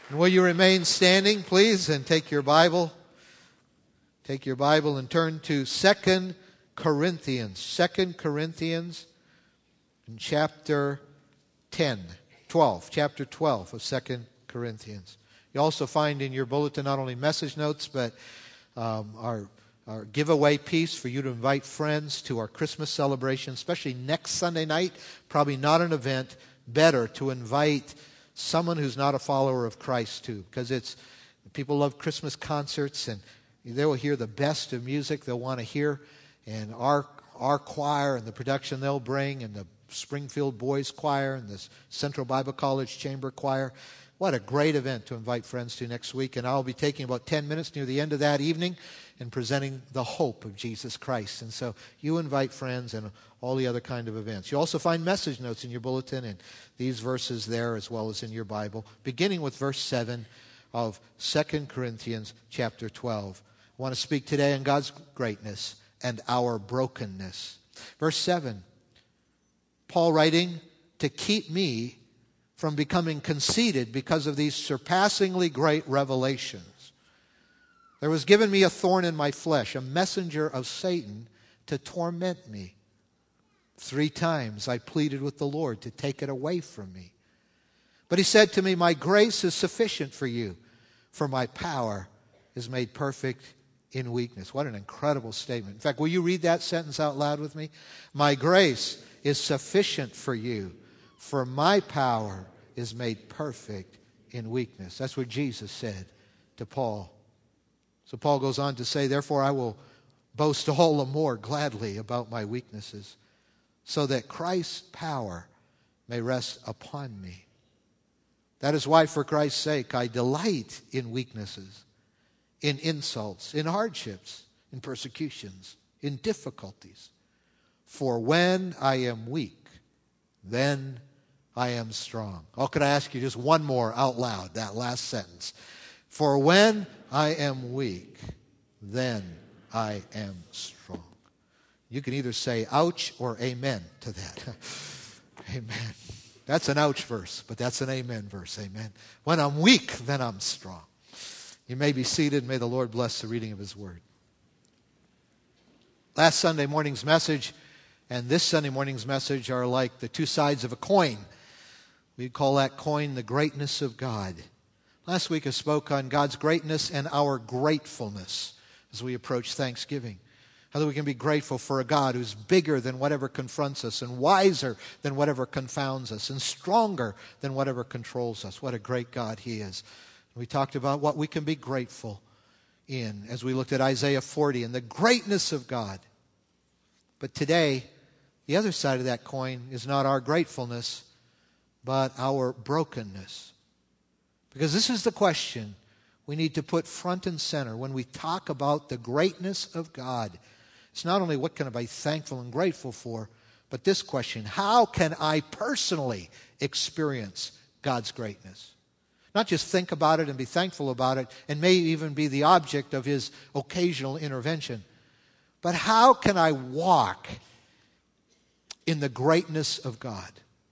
And will you remain standing, please, and take your Bible? Take your Bible and turn to 2 Corinthians. 2 Corinthians in chapter 12 of 2 Corinthians. You also find in your bulletin not only message notes, but our giveaway piece for you to invite friends to our Christmas celebration, especially next Sunday night. Probably not an event better to invite someone who's not a follower of Christ to, because people love Christmas concerts, and they will hear the best of music they'll want to hear, and our choir and the production they'll bring, and the Springfield Boys Choir and the Central Bible College Chamber Choir. What a great event to invite friends to next week. And I'll be taking about 10 minutes near the end of that evening and presenting the hope of Jesus Christ. And so you invite friends and all the other kind of events. You also find message notes in your bulletin and these verses there as well as in your Bible, beginning with verse 7 of 2 Corinthians chapter 12. I want to speak today on God's greatness and our brokenness. Verse 7, Paul writing, to keep me from becoming conceited because of these surpassingly great revelations. There was given me a thorn in my flesh, a messenger of Satan to torment me. 3 times I pleaded with the Lord to take it away from me. But he said to me, my grace is sufficient for you, for my power is made perfect in weakness. What an incredible statement. In fact, will you read that sentence out loud with me? My grace is sufficient for you, for my power is made perfect in weakness. That's what Jesus said to Paul. So Paul goes on to say, therefore I will boast all the more gladly about my weaknesses, so that Christ's power may rest upon me. That is why, for Christ's sake, I delight in weaknesses, in insults, in hardships, in persecutions, in difficulties. For when I am weak, then I am strong. Oh, could I ask you just one more out loud, that last sentence? For when I am weak, then I am strong. You can either say ouch or amen to that. Amen. That's an ouch verse, but that's an amen verse. Amen. When I'm weak, then I'm strong. You may be seated. May the Lord bless the reading of His Word. Last Sunday morning's message and this Sunday morning's message are like the two sides of a coin. We call that coin the greatness of God. Last week I spoke on God's greatness and our gratefulness as we approach Thanksgiving. How that we can be grateful for a God who's bigger than whatever confronts us, and wiser than whatever confounds us, and stronger than whatever controls us. What a great God He is. We talked about what we can be grateful in as we looked at Isaiah 40 and the greatness of God. But today, the other side of that coin is not our gratefulness, but our brokenness. Because this is the question we need to put front and center when we talk about the greatness of God. It's not only what can I be thankful and grateful for, but this question, how can I personally experience God's greatness? Not just think about it and be thankful about it, and may even be the object of His occasional intervention, but how can I walk in the greatness of God?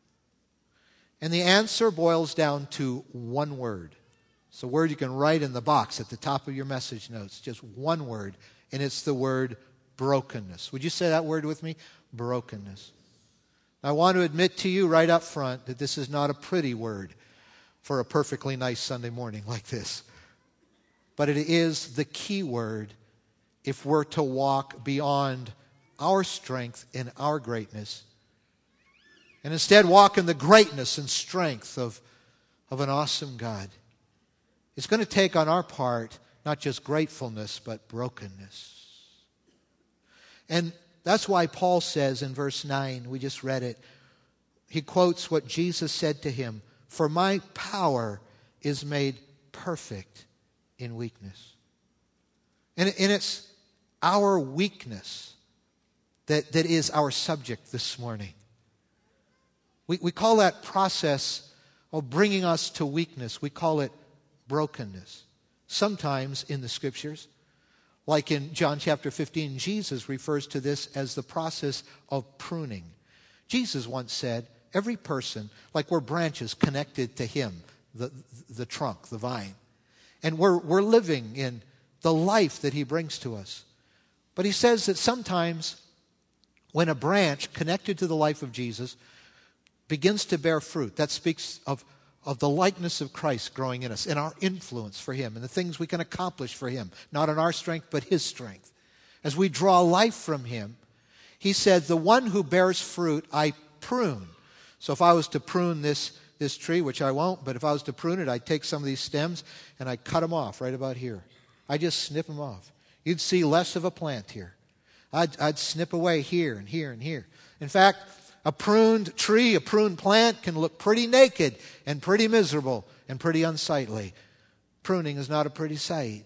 And the answer boils down to one word. It's a word you can write in the box at the top of your message notes. Just one word, and it's the word brokenness. Would you say that word with me? Brokenness. I want to admit to you right up front that this is not a pretty word for a perfectly nice Sunday morning like this. But it is the key word if we're to walk beyond our strength and our greatness, and instead walk in the greatness and strength of an awesome God. It's going to take on our part not just gratefulness, but brokenness. And that's why Paul says in verse 9, we just read it, he quotes what Jesus said to him, for my power is made perfect in weakness. And it's our weakness that is our subject this morning. We call that process of bringing us to weakness, we call it brokenness. Sometimes in the Scriptures, like in John chapter 15, Jesus refers to this as the process of pruning. Jesus once said, every person, like we're branches connected to Him, the trunk, the vine. And we're living in the life that he brings to us. But he says that sometimes when a branch connected to the life of Jesus begins to bear fruit, that speaks of the likeness of Christ growing in us and our influence for him and the things we can accomplish for him, not in our strength, but his strength. As we draw life from him, he said, the one who bears fruit, I prune. So if I was to prune this tree, which I won't, but if I was to prune it, I'd take some of these stems and I'd cut them off right about here. I just snip them off. You'd see less of a plant here. I'd snip away here and here and here. In fact, a pruned tree, a pruned plant can look pretty naked and pretty miserable and pretty unsightly. Pruning is not a pretty sight.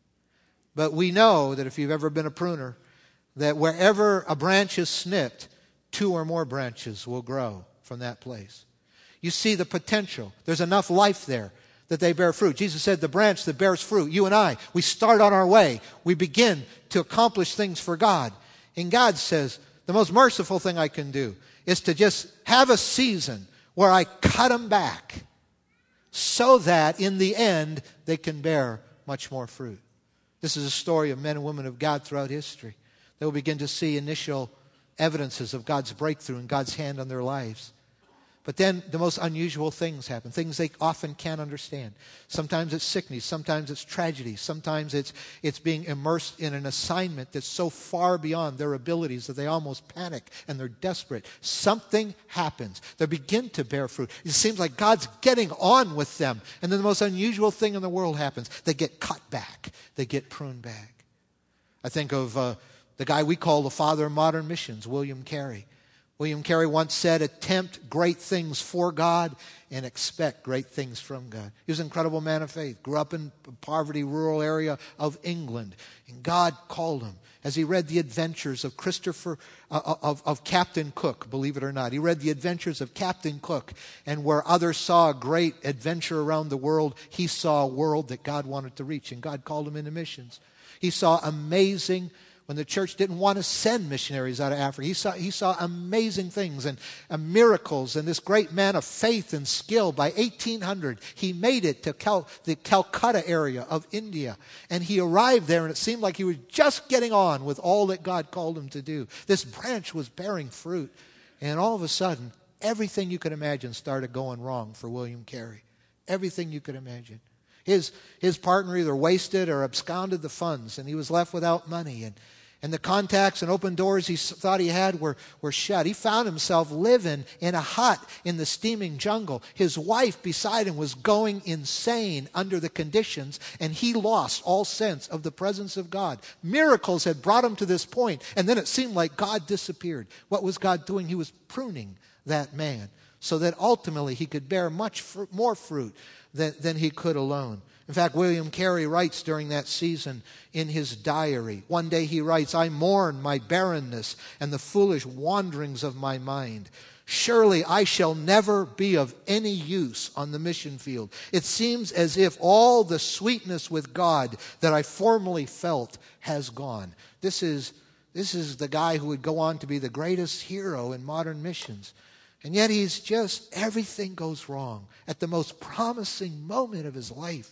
But we know that if you've ever been a pruner, that wherever a branch is snipped, 2 or more branches will grow from that place. You see the potential. There's enough life there that they bear fruit. Jesus said the branch that bears fruit, you and I, we start on our way. We begin to accomplish things for God. And God says, the most merciful thing I can do is to just have a season where I cut them back so that in the end they can bear much more fruit. This is a story of men and women of God throughout history. They will begin to see initial evidences of God's breakthrough and God's hand on their lives. But then the most unusual things happen, things they often can't understand. Sometimes it's sickness, sometimes it's tragedy, sometimes it's being immersed in an assignment that's so far beyond their abilities that they almost panic and they're desperate. Something happens. They begin to bear fruit. It seems like God's getting on with them. And then the most unusual thing in the world happens. They get cut back. They get pruned back. I think of the guy we call the father of modern missions, William Carey. William Carey once said, attempt great things for God and expect great things from God. He was an incredible man of faith, grew up in a poverty, rural area of England. And God called him as he read the adventures of of Captain Cook, believe it or not. He read the adventures of Captain Cook, and where others saw a great adventure around the world, he saw a world that God wanted to reach, and God called him into missions. He saw amazing when the church didn't want to send missionaries out of Africa. He saw amazing things and miracles. And this great man of faith and skill, by 1800, he made it to the Calcutta area of India. And he arrived there, and it seemed like he was just getting on with all that God called him to do. This branch was bearing fruit. And all of a sudden, everything you could imagine started going wrong for William Carey. Everything you could imagine. His partner either wasted or absconded the funds, and he was left without money. And the contacts and open doors he thought he had were shut. He found himself living in a hut in the steaming jungle. His wife beside him was going insane under the conditions, and he lost all sense of the presence of God. Miracles had brought him to this point, and then it seemed like God disappeared. What was God doing? He was pruning that man so that ultimately he could bear much more fruit than he could alone. In fact, William Carey writes during that season in his diary. One day he writes, I mourn my barrenness and the foolish wanderings of my mind. Surely I shall never be of any use on the mission field. It seems as if all the sweetness with God that I formerly felt has gone. This is the guy who would go on to be the greatest hero in modern missions. And yet everything goes wrong at the most promising moment of his life.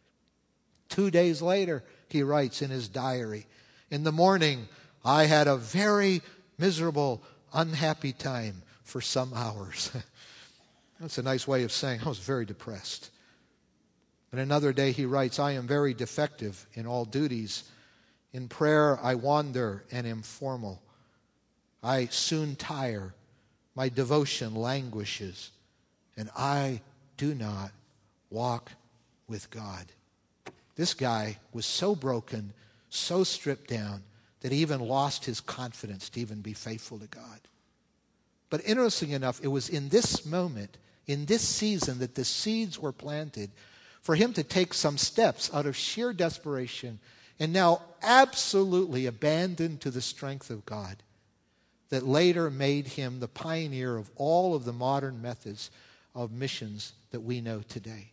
2 days later, he writes in his diary, in the morning, I had a very miserable, unhappy time for some hours. That's a nice way of saying I was very depressed. And another day he writes, I am very defective in all duties. In prayer I wander and am formal. I soon tire. My devotion languishes, and I do not walk with God. This guy was so broken, so stripped down, that he even lost his confidence to even be faithful to God. But interesting enough, it was in this moment, in this season, that the seeds were planted for him to take some steps out of sheer desperation and now absolutely abandoned to the strength of God, that later made him the pioneer of all of the modern methods of missions that we know today.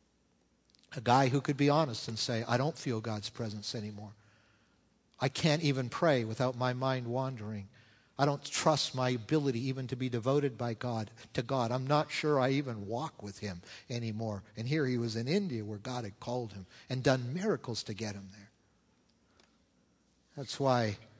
A guy who could be honest and say, I don't feel God's presence anymore. I can't even pray without my mind wandering. I don't trust my ability even to be devoted to God. I'm not sure I even walk with him anymore. And here he was in India where God had called him and done miracles to get him there. That's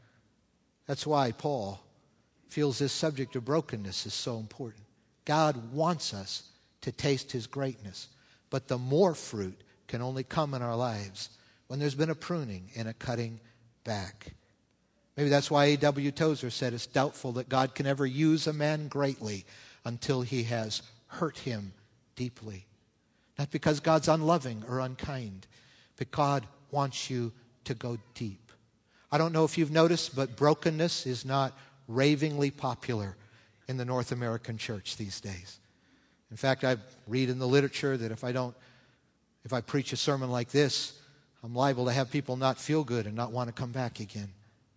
why Paul feels this subject of brokenness is so important. God wants us to taste his greatness, but the more fruit can only come in our lives when there's been a pruning and a cutting back. Maybe that's why A.W. Tozer said it's doubtful that God can ever use a man greatly until he has hurt him deeply. Not because God's unloving or unkind, but God wants you to go deep. I don't know if you've noticed, but brokenness is not ravingly popular in the North American church these days. In fact, I read in the literature that if I preach a sermon like this, I'm liable to have people not feel good and not want to come back again.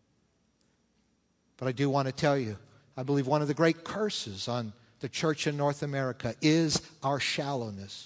But I do want to tell you, I believe one of the great curses on the church in North America is our shallowness.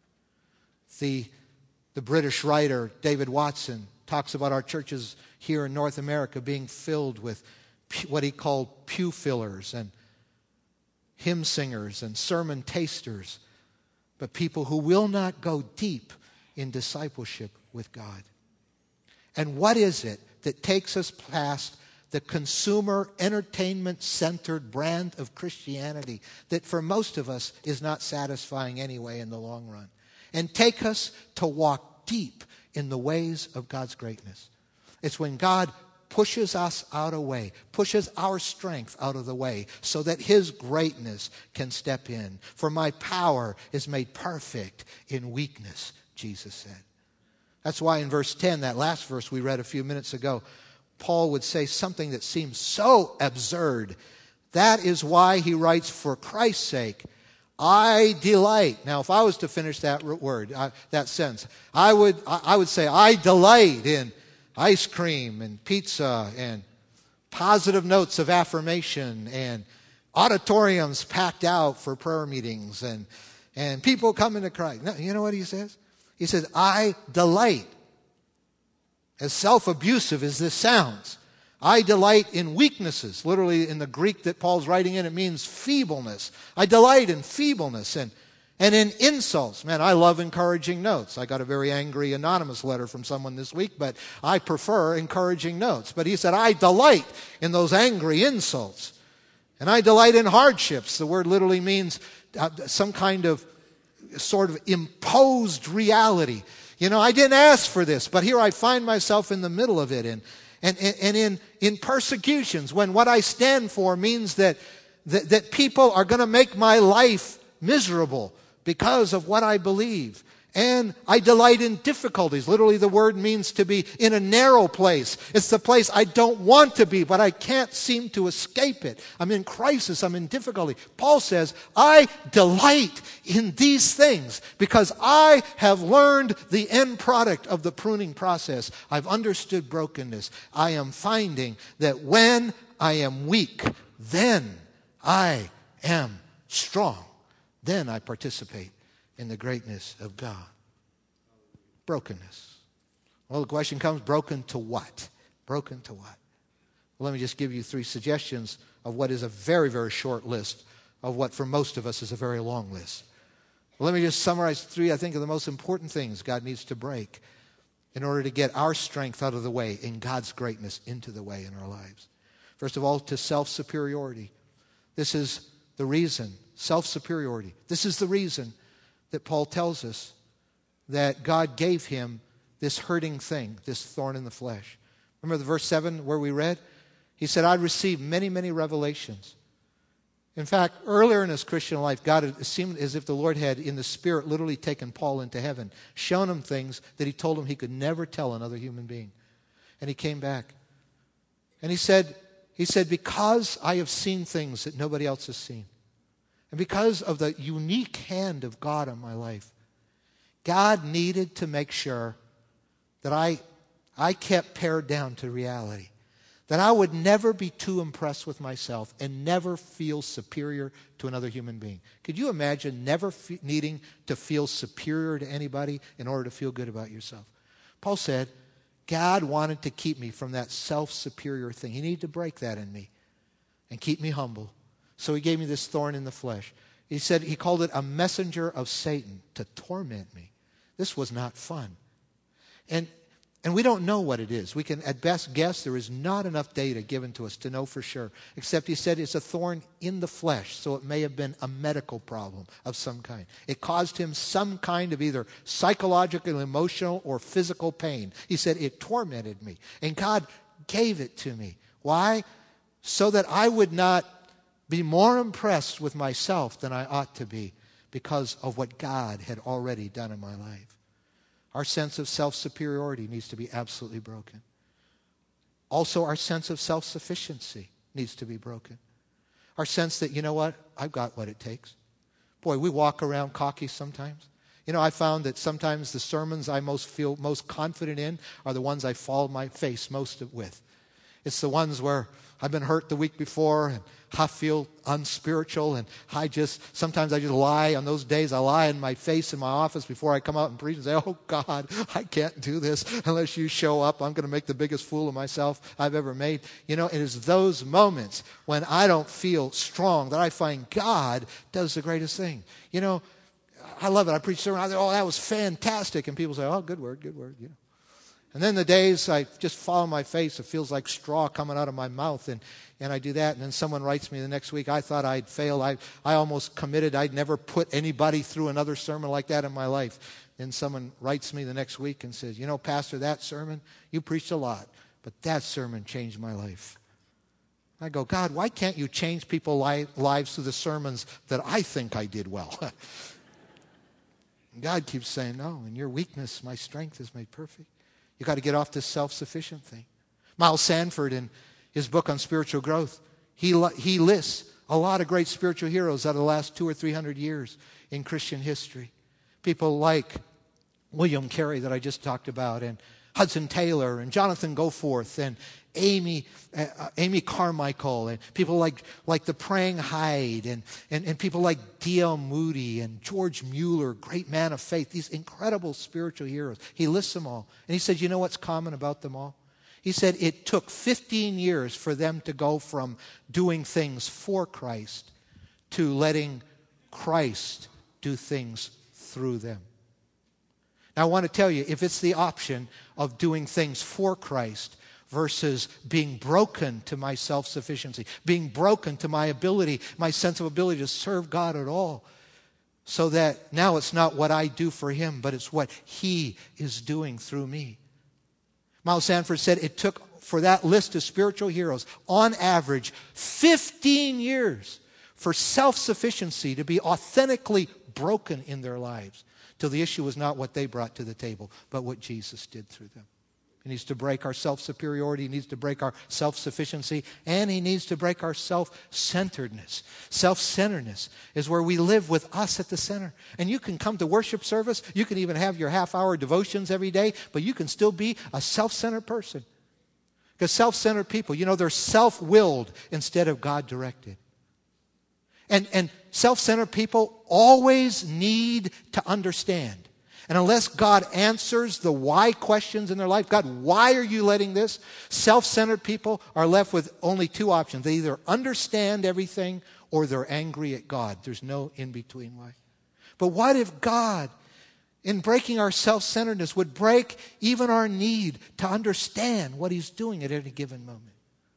The British writer David Watson talks about our churches here in North America being filled with what he called pew fillers and hymn singers and sermon tasters, but people who will not go deep in discipleship with God. And what is it that takes us past the consumer entertainment-centered brand of Christianity that for most of us is not satisfying anyway in the long run, and take us to walk deep in the ways of God's greatness? It's when God pushes us out of the way, pushes our strength out of the way so that his greatness can step in. For my power is made perfect in weakness, Jesus said. That's why in verse 10, that last verse we read a few minutes ago, Paul would say something that seems so absurd. That is why he writes, for Christ's sake, I delight. Now, if I was to finish that that sentence, I would say, I delight in ice cream and pizza and positive notes of affirmation and auditoriums packed out for prayer meetings and people coming to Christ. No, you know what he says? He says, I delight. As self-abusive as this sounds, I delight in weaknesses. Literally in the Greek that Paul's writing in, it means feebleness. I delight in feebleness and in insults. Man, I love encouraging notes. I got a very angry anonymous letter from someone this week, but I prefer encouraging notes. But he said, I delight in those angry insults. And I delight in hardships. The word literally means some kind of sort of imposed reality. You know, I didn't ask for this, but here I find myself in the middle of it. And in persecutions, when what I stand for means that people are going to make my life miserable because of what I believe. And I delight in difficulties. Literally, the word means to be in a narrow place. It's the place I don't want to be, but I can't seem to escape it. I'm in crisis. I'm in difficulty. Paul says, I delight in these things because I have learned the end product of the pruning process. I've understood brokenness. I am finding that when I am weak, then I am strong. Then I participate in the greatness of God. Brokenness. Well, the question comes, broken to what? Broken to what? Well, let me just give you 3 suggestions of what is a very, very short list of what for most of us is a very long list. Well, let me just summarize 3, I think, of the most important things God needs to break in order to get our strength out of the way and God's greatness into the way in our lives. First of all, to self-superiority. This is the reason, self-superiority. This is the reason that Paul tells us that God gave him this hurting thing, this thorn in the flesh. Remember the verse 7 where we read? He said, I received many, many revelations. In fact, earlier in his Christian life, it seemed as if the Lord had, in the Spirit, literally taken Paul into heaven, shown him things that he told him he could never tell another human being. And he came back. And he said, because I have seen things that nobody else has seen, and because of the unique hand of God on my life, God needed to make sure that I kept pared down to reality. That I would never be too impressed with myself and never feel superior to another human being. Could you imagine never needing to feel superior to anybody in order to feel good about yourself? Paul said, God wanted to keep me from that self-superior thing. He needed to break that in me. and keep me humble. So he gave me this thorn in the flesh. He said he called it a messenger of Satan to torment me. This was not fun. And we don't know what it is. We can at best guess. There is not enough data given to us to know for sure. Except he said it's a thorn in the flesh, so it may have been a medical problem of some kind. It caused him some kind of either psychological, emotional, or physical pain. He said it tormented me. And God gave it to me. Why? So that I would not be more impressed with myself than I ought to be because of what God had already done in my life. Our sense of self-superiority needs to be absolutely broken. Also, our sense of self-sufficiency needs to be broken. Our sense that, you know what, I've got what it takes. Boy, we walk around cocky sometimes. You know, I found that sometimes the sermons I feel most confident in are the ones I fall my face most with. It's the ones where I've been hurt the week before and I feel unspiritual, and sometimes I just lie. On those days, I lie in my face in my office before I come out and preach and say, oh God, I can't do this unless you show up. I'm going to make the biggest fool of myself I've ever made. You know, it is those moments when I don't feel strong that I find God does the greatest thing. You know, I love it. I preach a sermon, I say, oh, that was fantastic. And people say, oh, good word, you know. And then the days I just fall on my face, it feels like straw coming out of my mouth, and I do that, and then someone writes me the next week, I thought I'd failed. I almost committed. I'd never put anybody through another sermon like that in my life. And someone writes me the next week and says, you know, Pastor, that sermon, you preached a lot, but that sermon changed my life. I go, God, why can't you change people's lives through the sermons that I think I did well? God keeps saying, no, in your weakness, my strength is made perfect. You've got to get off this self-sufficient thing. Miles Sanford, in his book on spiritual growth, he lists a lot of great spiritual heroes out of the last 200 or 300 years in Christian history. People like William Carey that I just talked about, and Hudson Taylor, and Jonathan Goforth, and Amy Carmichael, and people like the Praying Hyde, and people like D.L. Moody and George Mueller, great man of faith, these incredible spiritual heroes. He lists them all. And he said, you know what's common about them all? He said it took 15 years for them to go from doing things for Christ to letting Christ do things through them. Now, I want to tell you, if it's the option of doing things for Christ versus being broken to my self-sufficiency, being broken to my ability, my sense of ability to serve God at all, so that now it's not what I do for Him, but it's what He is doing through me. Miles Sanford said it took, for that list of spiritual heroes, on average, 15 years for self-sufficiency to be authentically broken in their lives, till the issue was not what they brought to the table, but what Jesus did through them. He needs to break our self-superiority. He needs to break our self-sufficiency. And He needs to break our self-centeredness. Self-centeredness is where we live with us at the center. And you can come to worship service. You can even have your half-hour devotions every day. But you can still be a self-centered person. Because self-centered people, you know, they're self-willed instead of God-directed. And self-centered people always need to understand. And unless God answers the why questions in their life, God, why are you letting this? Self-centered people are left with only two options. They either understand everything or they're angry at God. There's no in-between way. But what if God, in breaking our self-centeredness, would break even our need to understand what He's doing at any given moment?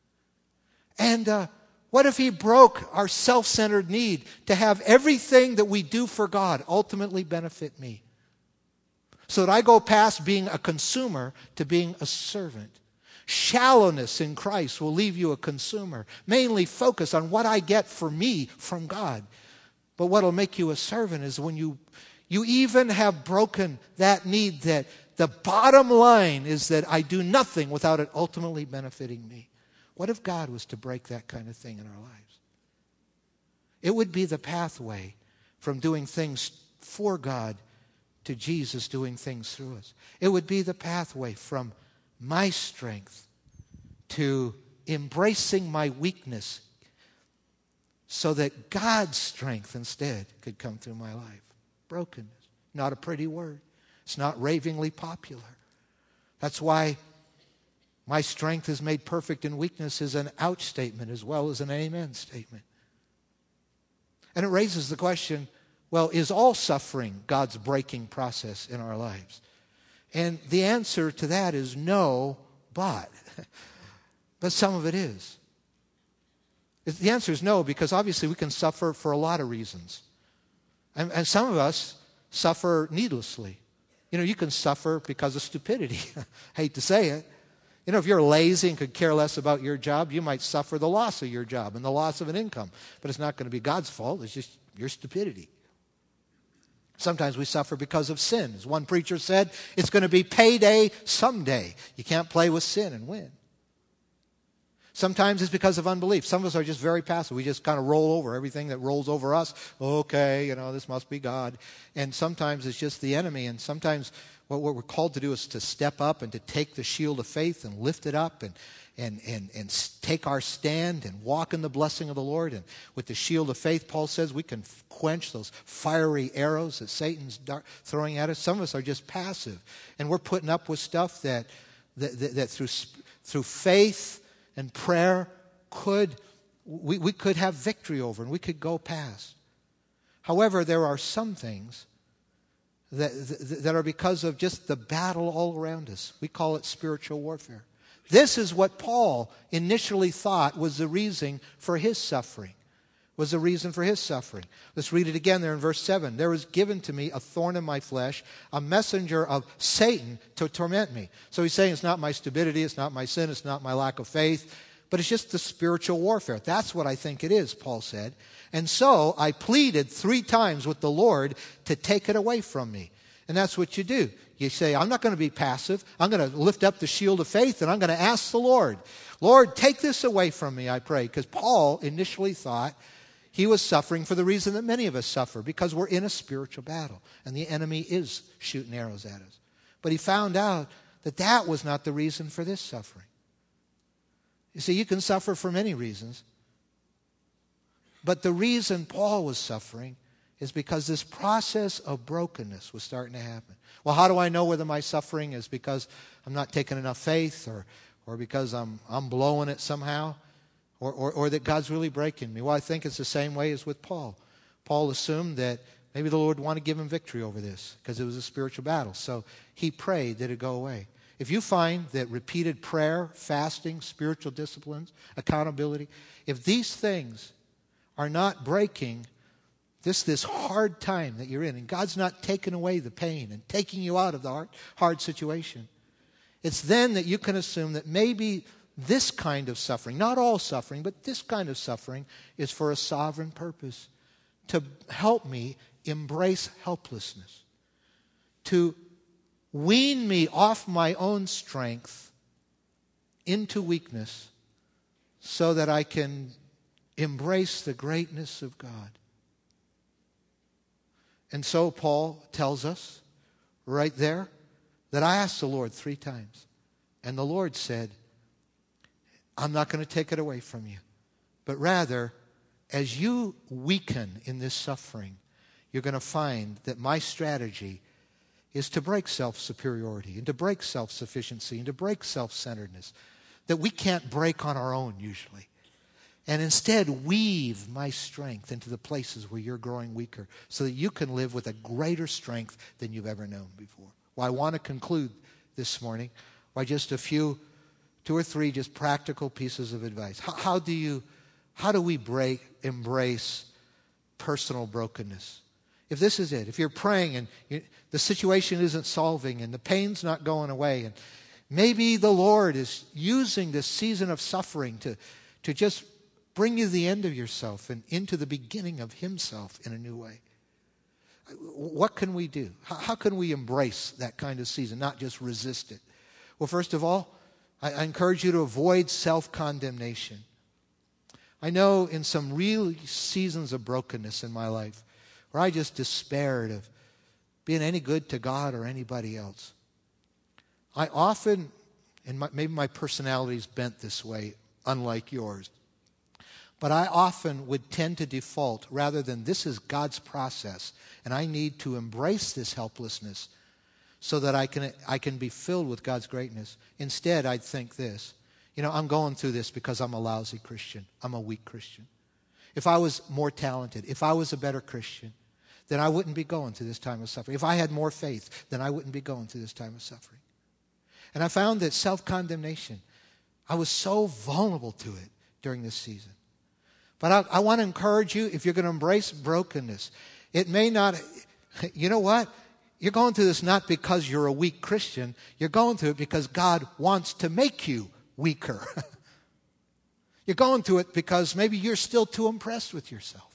And what if He broke our self-centered need to have everything that we do for God ultimately benefit me? So that I go past being a consumer to being a servant. Shallowness in Christ will leave you a consumer. Mainly focus on what I get for me from God. But what will make you a servant is when you even have broken that need, that the bottom line is that I do nothing without it ultimately benefiting me. What if God was to break that kind of thing in our lives? It would be the pathway from doing things for God to Jesus doing things through us. It would be the pathway from my strength to embracing my weakness so that God's strength instead could come through my life. Brokenness. Not a pretty word. It's not ravingly popular. That's why My strength is made perfect in weakness is an ouch statement as well as an amen statement. And it raises the question, well, is all suffering God's breaking process in our lives? And the answer to that is no, but some of it is. The answer is no, because obviously we can suffer for a lot of reasons. And some of us suffer needlessly. You can suffer because of stupidity. I hate to say it. If you're lazy and could care less about your job, you might suffer the loss of your job and the loss of an income. But it's not going to be God's fault. It's just your stupidity. Sometimes we suffer because of sin. As one preacher said, it's going to be payday someday. You can't play with sin and win. Sometimes it's because of unbelief. Some of us are just very passive. We just kind of roll over everything that rolls over us. Okay, this must be God. And sometimes it's just the enemy. And sometimes what we're called to do is to step up and to take the shield of faith and lift it up and take our stand and walk in the blessing of the Lord. And with the shield of faith, Paul says, we can quench those fiery arrows that Satan's throwing at us. Some of us are just passive. And we're putting up with stuff that through faith and prayer we could have victory over and we could go past. However, there are some things that are because of just the battle all around us. We call it spiritual warfare. This is what Paul initially thought was the reason for his suffering. Let's read it again there in verse 7. There was given to me a thorn in my flesh, a messenger of Satan to torment me. So he's saying it's not my stupidity, it's not my sin, it's not my lack of faith, but it's just the spiritual warfare. That's what I think it is, Paul said. And so I pleaded 3 times with the Lord to take it away from me. And that's what you do. You say, I'm not going to be passive. I'm going to lift up the shield of faith and I'm going to ask the Lord, Lord, take this away from me, I pray. Because Paul initially thought he was suffering for the reason that many of us suffer, because we're in a spiritual battle and the enemy is shooting arrows at us. But he found out that was not the reason for this suffering. You see, you can suffer for many reasons. But the reason Paul was suffering is because this process of brokenness was starting to happen. Well, how do I know whether my suffering is because I'm not taking enough faith or because I'm blowing it somehow or that God's really breaking me? Well, I think it's the same way as with Paul. Paul assumed that maybe the Lord wanted to give him victory over this because it was a spiritual battle. So he prayed that it go away. If you find that repeated prayer, fasting, spiritual disciplines, accountability, if these things are not breaking this hard time that you're in, and God's not taking away the pain and taking you out of the hard situation, it's then that you can assume that maybe this kind of suffering, not all suffering, but this kind of suffering is for a sovereign purpose, to help me embrace helplessness, to wean me off my own strength into weakness so that I can embrace the greatness of God. And so Paul tells us right there that I asked the Lord 3 times. And the Lord said, I'm not going to take it away from you. But rather, as you weaken in this suffering, you're going to find that my strategy is to break self-superiority and to break self-sufficiency and to break self-centeredness that we can't break on our own usually. And instead weave my strength into the places where you're growing weaker so that you can live with a greater strength than you've ever known before. Well, I want to conclude this morning by just 2 or 3 just practical pieces of advice. How do we embrace personal brokenness? If this is it, if you're praying and the situation isn't solving and the pain's not going away, and maybe the Lord is using this season of suffering to just bring you to the end of yourself and into the beginning of himself in a new way. What can we do? How can we embrace that kind of season, not just resist it? Well, first of all, I encourage you to avoid self-condemnation. I know in some real seasons of brokenness in my life where I just despaired of being any good to God or anybody else, I often, and maybe my personality is bent this way, unlike yours, but I often would tend to default, rather than this is God's process, and I need to embrace this helplessness, so that I can be filled with God's greatness. Instead, I'd think this. I'm going through this because I'm a lousy Christian. I'm a weak Christian. If I was more talented, if I was a better Christian, then I wouldn't be going through this time of suffering. If I had more faith, then I wouldn't be going through this time of suffering. And I found that self-condemnation, I was so vulnerable to it during this season. But I want to encourage you, if you're going to embrace brokenness, it may not, you know what? You're going through this not because you're a weak Christian. You're going through it because God wants to make you weaker. You're going through it because maybe you're still too impressed with yourself.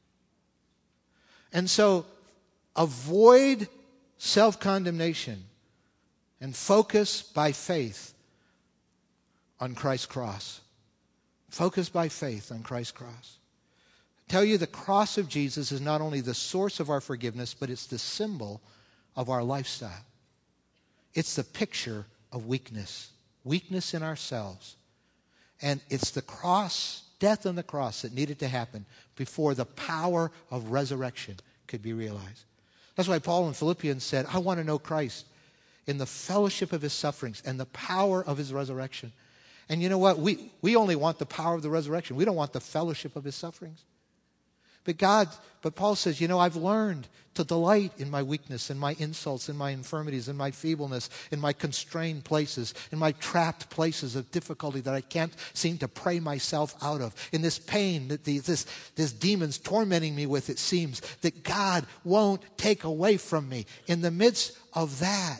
And so avoid self-condemnation and focus by faith on Christ's cross. Focus by faith on Christ's cross. I tell you, the cross of Jesus is not only the source of our forgiveness, but it's the symbol of our lifestyle. It's the picture of weakness in ourselves. And it's the cross, death on the cross, that needed to happen before the power of resurrection could be realized. That's why Paul in Philippians said, I want to know Christ in the fellowship of his sufferings and the power of his resurrection. And you know what? We only want the power of the resurrection. We don't want the fellowship of his sufferings. But Paul says, I've learned to delight in my weakness, in my insults, in my infirmities, in my feebleness, in my constrained places, in my trapped places of difficulty that I can't seem to pray myself out of, in this pain that this demon's tormenting me with, it seems, that God won't take away from me. In the midst of that,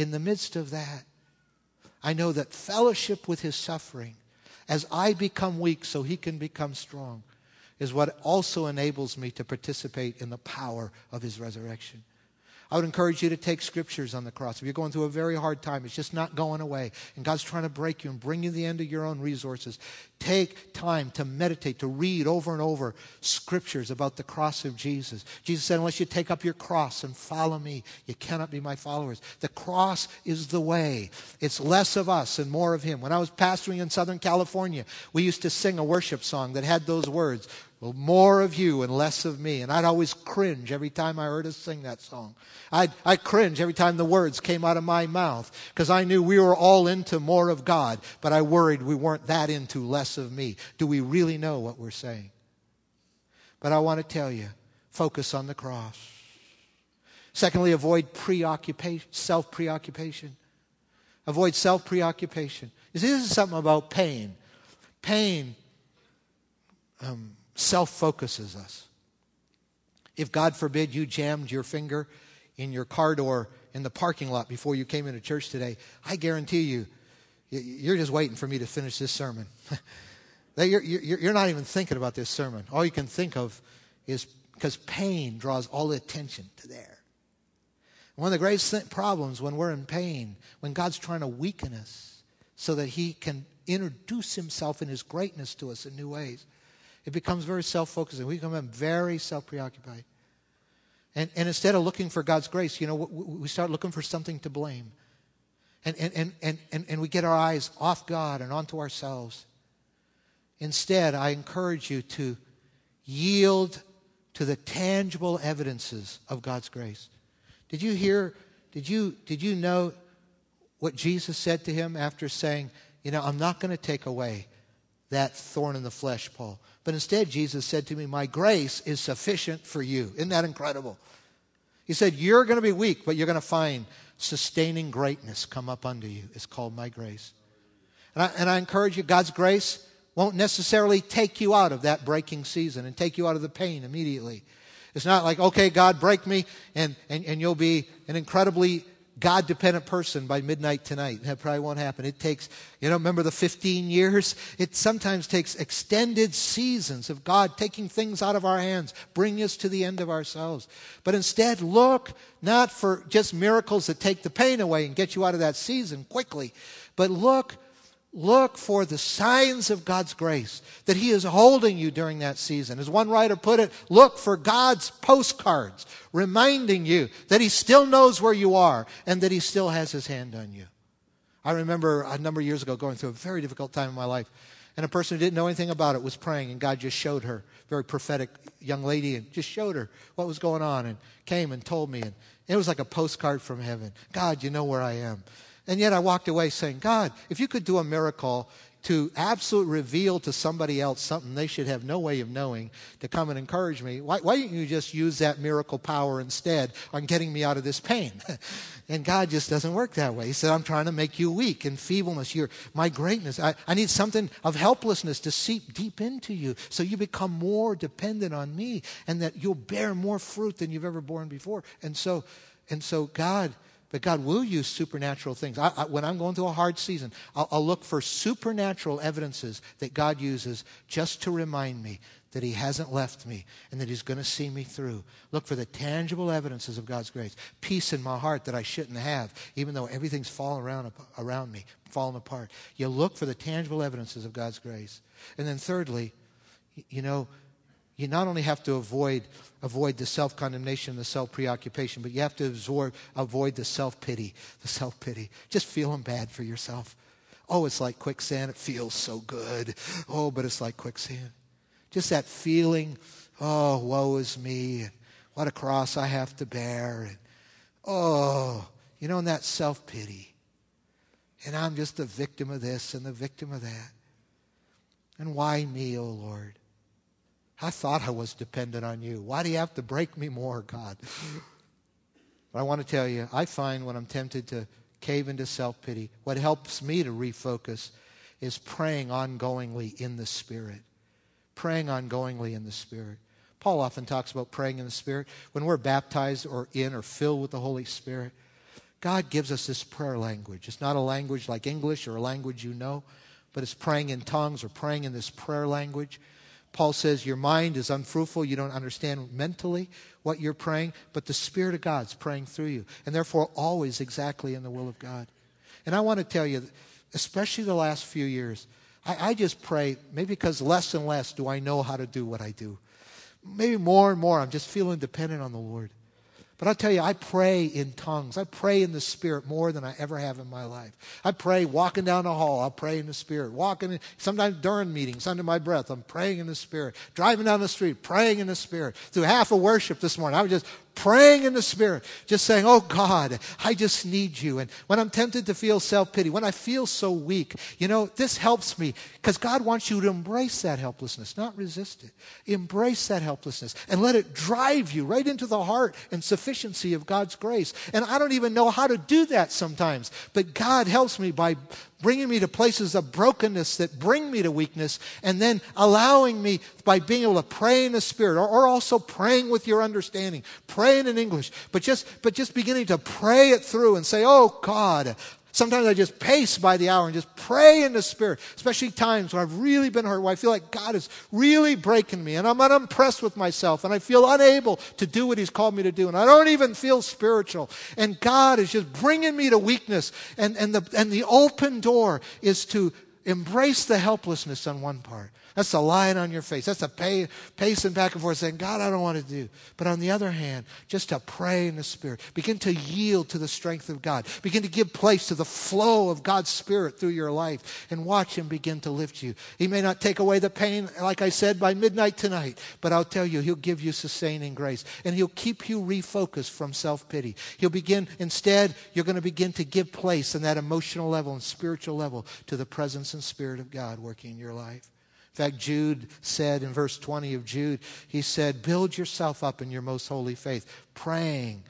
I know that fellowship with his suffering, as I become weak so he can become strong, is what also enables me to participate in the power of his resurrection. I would encourage you to take scriptures on the cross. If you're going through a very hard time, it's just not going away, and God's trying to break you and bring you to the end of your own resources, take time to meditate, to read over and over scriptures about the cross of Jesus. Jesus said, unless you take up your cross and follow me, you cannot be my followers. The cross is the way. It's less of us and more of him. When I was pastoring in Southern California, we used to sing a worship song that had those words, well, more of you and less of me. And I'd always cringe every time I heard us sing that song. I'd cringe every time the words came out of my mouth because I knew we were all into more of God, but I worried we weren't that into less of me. Do we really know what we're saying? But I want to tell you, focus on the cross. Secondly, avoid self-preoccupation. Avoid self-preoccupation. You see, this is something about pain. Pain self-focuses us. If, God forbid, you jammed your finger in your car door in the parking lot before you came into church today, I guarantee you, you're just waiting for me to finish this sermon. You're not even thinking about this sermon. All you can think of is, because pain draws all the attention to there. One of the greatest problems when we're in pain, when God's trying to weaken us so that he can introduce himself in his greatness to us in new ways, it becomes very self-focused, and we become very self-preoccupied. And instead of looking for God's grace, we start looking for something to blame. And we get our eyes off God and onto ourselves. Instead, I encourage you to yield to the tangible evidences of God's grace. Did you know what Jesus said to him after saying, I'm not going to take away that thorn in the flesh, Paul. But instead, Jesus said to me, my grace is sufficient for you. Isn't that incredible? He said, you're going to be weak, but you're going to find sustaining greatness come up unto you. It's called my grace. And I encourage you, God's grace won't necessarily take you out of that breaking season and take you out of the pain immediately. It's not like, okay, God, break me, and you'll be an incredibly God-dependent person by midnight tonight. That probably won't happen. It takes, remember the 15 years? It sometimes takes extended seasons of God taking things out of our hands, bringing us to the end of ourselves. But instead, look not for just miracles that take the pain away and get you out of that season quickly, but look for the signs of God's grace, that he is holding you during that season. As one writer put it, look for God's postcards reminding you that he still knows where you are and that he still has his hand on you. I remember a number of years ago going through a very difficult time in my life, and a person who didn't know anything about it was praying, and God just showed her, very prophetic young lady, and just showed her what was going on and came and told me. It was like a postcard from heaven. God, you know where I am. And yet I walked away saying, God, if you could do a miracle to absolutely reveal to somebody else something they should have no way of knowing to come and encourage me, why don't you just use that miracle power instead on getting me out of this pain? And God just doesn't work that way. He said, I'm trying to make you weak and feebleness. My greatness. I need something of helplessness to seep deep into you so you become more dependent on me and that you'll bear more fruit than you've ever borne before. And so God will use supernatural things. When I'm going through a hard season, I'll look for supernatural evidences that God uses just to remind me that He hasn't left me and that He's going to see me through. Look for the tangible evidences of God's grace. Peace in my heart that I shouldn't have, even though everything's falling around me, falling apart. You look for the tangible evidences of God's grace. And then thirdly, you not only have to avoid the self-condemnation and the self-preoccupation, but you have to avoid the self-pity. Just feeling bad for yourself. Oh, it's like quicksand. It feels so good. Oh, but it's like quicksand. Just that feeling, oh, woe is me, and what a cross I have to bear. And and that self-pity. And I'm just the victim of this and the victim of that. And why me, oh Lord? I thought I was dependent on you. Why do you have to break me more, God? But I want to tell you, I find when I'm tempted to cave into self-pity, what helps me to refocus is praying ongoingly in the Spirit. Praying ongoingly in the Spirit. Paul often talks about praying in the Spirit. When we're baptized or filled with the Holy Spirit, God gives us this prayer language. It's not a language like English or a language you know, but it's praying in tongues or praying in this prayer language. Paul says your mind is unfruitful. You don't understand mentally what you're praying, but the Spirit of God's praying through you, and therefore always exactly in the will of God. And I want to tell you, especially the last few years, I just pray, maybe because less and less do I know how to do what I do. Maybe more and more I'm just feeling dependent on the Lord. But I'll tell you, I pray in tongues. I pray in the Spirit more than I ever have in my life. I pray walking down the hall. I'll pray in the Spirit. Sometimes during meetings, under my breath, I'm praying in the Spirit. Driving down the street, praying in the Spirit. Through half of worship this morning, I was just praying in the Spirit, just saying, oh God, I just need you. And when I'm tempted to feel self-pity, when I feel so weak, this helps me because God wants you to embrace that helplessness, not resist it. Embrace that helplessness and let it drive you right into the heart and sufficiency of God's grace. And I don't even know how to do that sometimes, but God helps me by bringing me to places of brokenness that bring me to weakness, and then allowing me by being able to pray in the Spirit, or also praying with your understanding, praying in English, but just beginning to pray it through and say, oh God. Sometimes I just pace by the hour and just pray in the Spirit, especially times when I've really been hurt, where I feel like God is really breaking me and I'm unimpressed with myself and I feel unable to do what He's called me to do and I don't even feel spiritual. And God is just bringing me to weakness, and the open door is to embrace the helplessness on one part. That's the lying on your face. That's the pacing back and forth saying, God, I don't want to do. But on the other hand, just to pray in the Spirit. Begin to yield to the strength of God. Begin to give place to the flow of God's Spirit through your life and watch Him begin to lift you. He may not take away the pain, like I said, by midnight tonight, but I'll tell you, He'll give you sustaining grace and He'll keep you refocused from self-pity. Instead, you're going to begin to give place on that emotional level and spiritual level to the presence and Spirit of God working in your life. In fact, Jude said in verse 20 of Jude, he said, build yourself up in your most holy faith, praying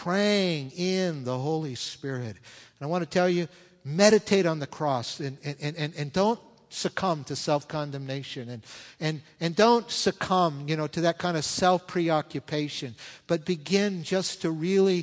in the Holy Spirit. And I want to tell you, meditate on the cross and don't succumb to self-condemnation and don't succumb, to that kind of self-preoccupation, but begin just to really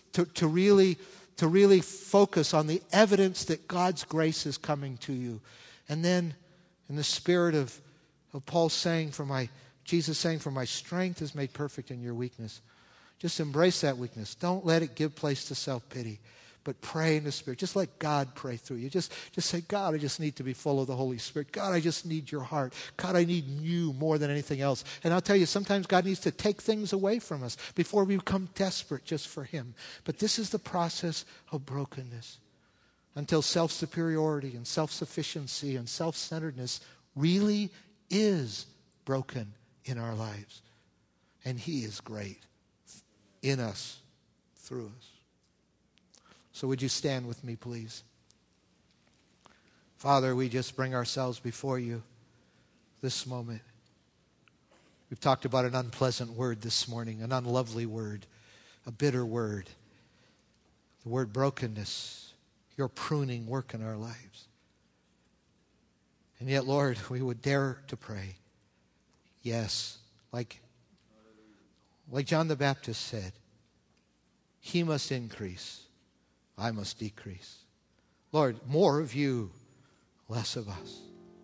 focus on the evidence that God's grace is coming to you. And then in the spirit of Paul saying, Jesus saying, for my strength is made perfect in your weakness. Just embrace that weakness. Don't let it give place to self-pity, but pray in the Spirit. Just let God pray through you. Just say, God, I just need to be full of the Holy Spirit. God, I just need your heart. God, I need you more than anything else. And I'll tell you, sometimes God needs to take things away from us before we become desperate just for Him. But this is the process of brokenness. Until self-superiority and self-sufficiency and self-centeredness really is broken in our lives. And He is great in us, through us. So would you stand with me, please? Father, we just bring ourselves before you this moment. We've talked about an unpleasant word this morning, an unlovely word, a bitter word. The word brokenness, your pruning work in our lives. And yet, Lord, we would dare to pray. Yes, like John the Baptist said, he must increase, I must decrease. Lord, more of you, less of us.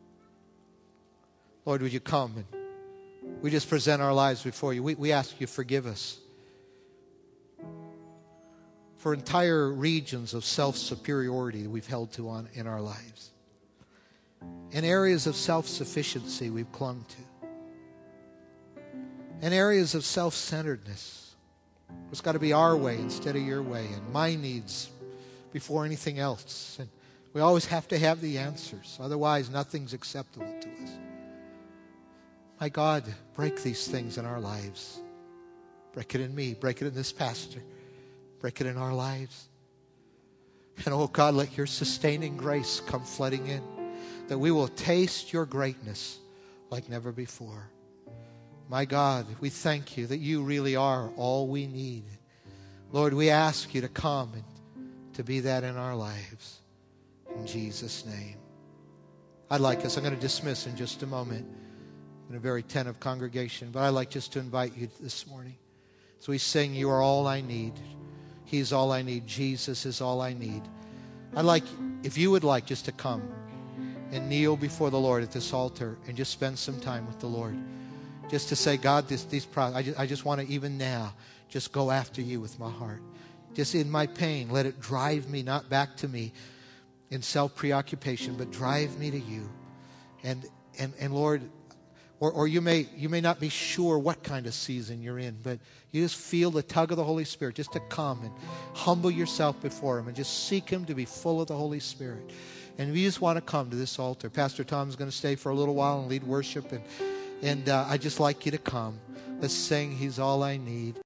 Lord, would you come and we just present our lives before you. We ask you forgive us for entire regions of self-superiority we've held to in our lives. In areas of self-sufficiency we've clung to. In areas of self-centeredness. It's got to be our way instead of your way, and my needs before anything else. And we always have to have the answers. Otherwise, nothing's acceptable to us. My God, break these things in our lives. Break it in me. Break it in this pastor. Break it in our lives. And oh God, let your sustaining grace come flooding in, that we will taste your greatness like never before. My God, we thank you that you really are all we need. Lord, we ask you to come and to be that in our lives. In Jesus' name. I'm going to dismiss in just a moment in a very attentive congregation, but I'd like just to invite you this morning. So we sing, you are all I need. He's all I need. Jesus is all I need. I'd like, if you would like, just to come and kneel before the Lord at this altar and just spend some time with the Lord. Just to say, God, I just want to even now just go after you with my heart. Just in my pain, let it drive me not back to me in self-preoccupation, but drive me to you. And Lord, or you may not be sure what kind of season you're in, but you just feel the tug of the Holy Spirit just to come and humble yourself before him and just seek him to be full of the Holy Spirit. And we just want to come to this altar. Pastor Tom's going to stay for a little while and lead worship, and I'd just like you to come. Let's sing, He's All I Need.